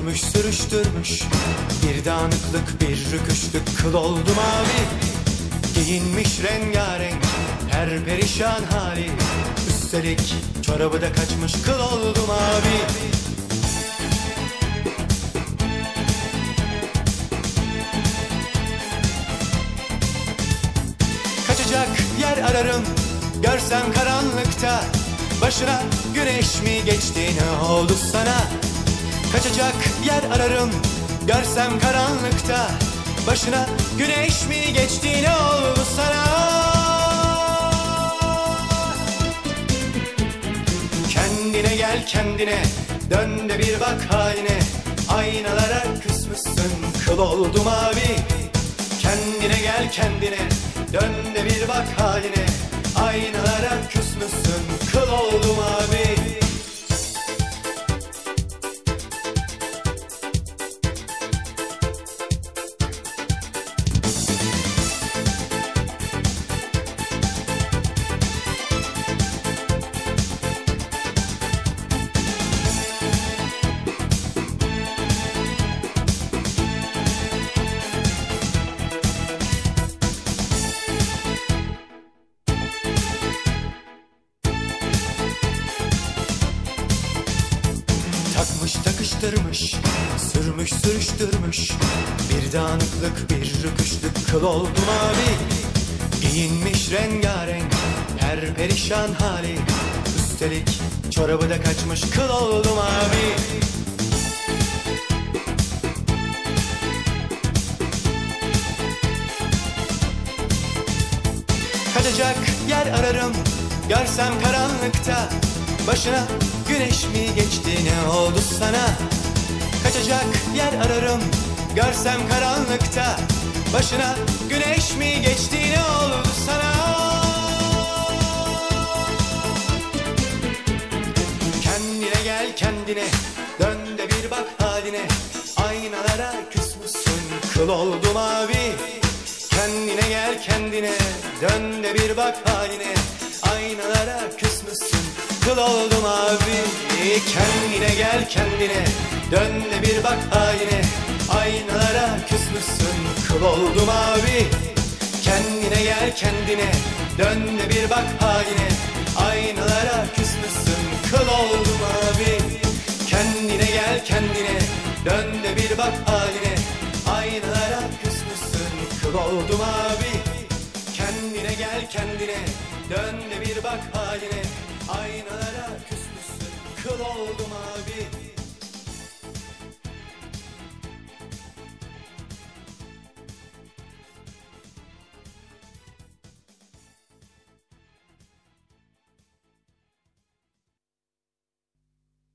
Sürmüş sürüştürmüş, bir dağınıklık bir rüküşlük, kıl oldu mavi. Giyinmiş rengarenk her perişan hali, üstelik çorabı da kaçmış, kıl oldu mavi. Kaçacak yer ararım görsem karanlıkta, başına güneş mi geçti, ne oldu sana? Kaçacak yer ararım görsem karanlıkta, başına güneş mi geçti, ne oldu sana? Kendine gel kendine, dön de bir bak haline, aynalara küsmüşsün, kıl oldu mavi. Kendine gel kendine, dön de bir bak haline, aynalara küsmüşsün, kıl oldu mavi. Takmış takıştırmış, sürmüş sürüştürmüş, bir dağınıklık bir rüküşlük, kıl oldu mavi. Giyinmiş rengarenk her perişan hali, üstelik çorabı da kaçmış, kıl oldu mavi. Kaçacak yer ararım görsem karanlıkta, başına güneş mi geçti, ne oldu sana? Kaçacak yer ararım görsem karanlıkta, başına güneş mi geçti, ne oldu sana? Kendine gel kendine, dön de bir bak haline, aynalara küsmüşsün, kıl oldu mavi. Kendine gel kendine, dön de bir bak haline, aynalara küsmüşsün, kıl oldu mavi. Kendine gel kendine, dön de bir bak haline, aynalara küsmüşsün, kıl oldu mavi. Kendine gel kendine, dön de bir bak haline, aynalara küsmüşsün, kıl oldu mavi. Kendine gel kendine, dön de bir bak haline, aynalara küsmüşsün, kıl oldu mavi. Kendine gel kendine, dön de bir bak haline, aynalara küsmüşsün, kıl oldu mavi.